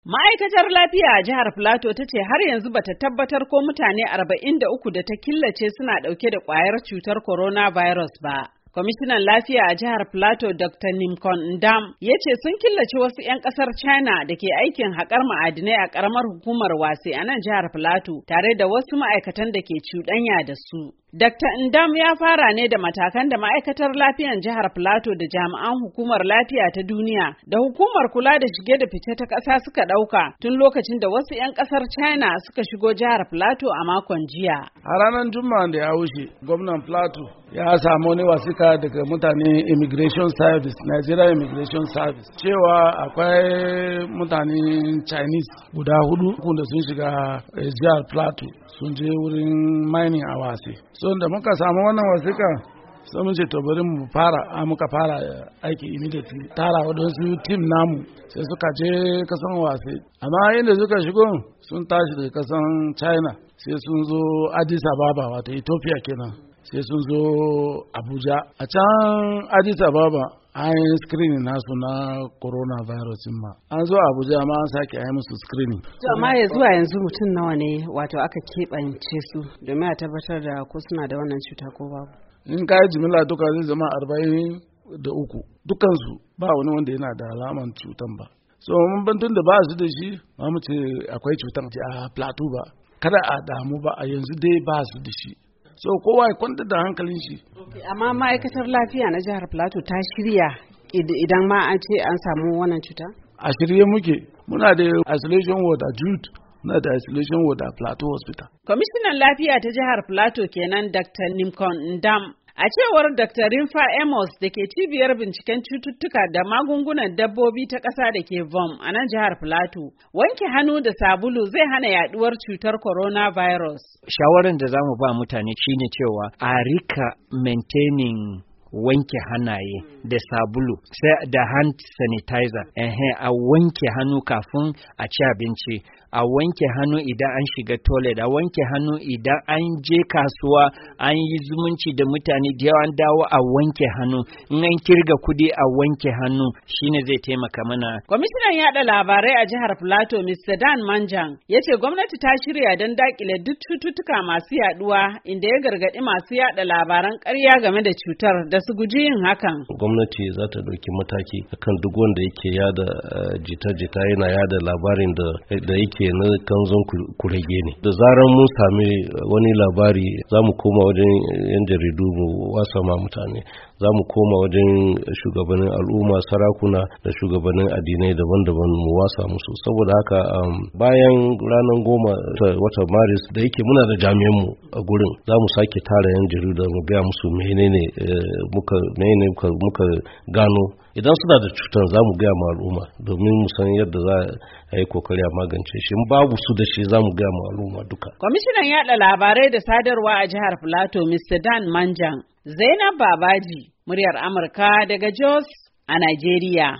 Ma'aikatar lafiya a jihar Filato ta ce har yanzu bata tabbatar ko mutane 43 da ta killace suna ɗauke da ƙwayar cutar coronavirus ba. Kwamishinan lafiya a jihar Filato Dr. Nimkon Ndam ya ce sun killace wasu 'yan ƙasar China da ke aikin haƙar ma'adinai a ƙaramar hukumar Wase a nan jihar Filato tare da wasu ma'aikatan da ke cuɗanya da su. Dr. Ndam ya fara ne da matakan da ma'aikatar lafiyan jihar Filato da jami'an hukumar lafiya ta duniya da hukumar kula da shige da fice ta ƙasa suka ɗauka tun lokacin da wasu 'yan ƙasar China suka shigo jihar Filato a makon jiya. A ranar Juma'a da ya wuce, gwamnan Filato ya samu wani wasika daga mutane Immigration Service, Nigeria Immigration Service, cewa akwai mutanen Chinese guda 4 da sun shiga jihar Filato sun je wurin mining a Wase. So da muka samu wannan wasika sai mun ce to bari mu muka fara aiki immediately tara wadansu team namu sai suka je kasan Wase, amma inda suka shigo sun tashi daga kasan China sai sun zo Addis Ababa wato Ethiopia kenan, sai sun zo Abuja. A can Addis Ababa an yi screening nasu na coronavirus ma, an zo Abuja ma an sake yi musu screening. Amma ya zuwa yanzu mutum nawa ne wato aka keɓance su domin a tabbatar da ko suna da wannan cuta ko babu? In ka yi jimila duka zai zama 43 dukansu ba wani wanda yana da alaman cutan ba. So mun bantun da ba su da shi ba mu ce akwai cutan a Plateau ba, kada a damu ba, a yanzu dai ba su da shi. So kowa ya kwanta da hankalin shi. Amma ma'aikatar lafiya na jihar Plateau ta shirya idan ma an ce an samu wannan cuta? A shirye muke, muna da isolation ward a Jude, muna da isolation ward a Plateau Hospital. Kwamishinan lafiya ta jihar Plateau kenan Dr. Nimkon Ndam. A cewar Dr. Rimfa Amos da ke cibiyar binciken cututtuka da magungunan dabbobi ta ƙasa da ke VOM a nan jihar Filato, wanke hannu da sabulu zai hana yaduwar cutar coronavirus. Shawarar da za mu ba mutane shine cewa a rika maintaining wanke hannaye da sabulu sai da hand sanitizer, a wanke hannu kafin a ci abinci, a wanke hannu idan an shiga toilet, a wanke hannu idan an je kasuwa an yi zumunci da mutane da yawa, an dawo a wanke hannu, in an kirga kudi a wanke hannu, shine zai taimaka mana. Kwamishinan yada labarai a jihar Filato Mr. Dan Manjang ya ce gwamnati ta shirya don dakile duk cututtuka masu yaduwa, inda ya gargadi masu yada labaran ƙarya game da cutar da su guji yin hakan. Gwamnati za ta ɗauki mataki akan duk wanda yake yada jita-jita, yana yada labarin da yake na kanzon kurege ne. Da zaran mun sami wani labari za mu koma wajen yan jaridu mu wasa ma mutane, za mu koma wajen shugabannin al'umma, sarakuna da shugabannin addinai daban-daban mu wasa musu. Saboda haka bayan ranar 10 watan Maris da yake muna da jami'anmu a gurin, za mu sake tara yan jaridu mu gaya musu menene muka gano. Idan suna da cutar za mu gaya ma al'umma domin mu san yadda za a yi kokari a magance shi. In babu su da shi za mu gaya ma al'umma duka. Kwamishinan yada labarai da sadarwa a jihar Filato Mr. Dan Manjang. Zainab Babaji, muryar Amurka daga Jos a Najeriya.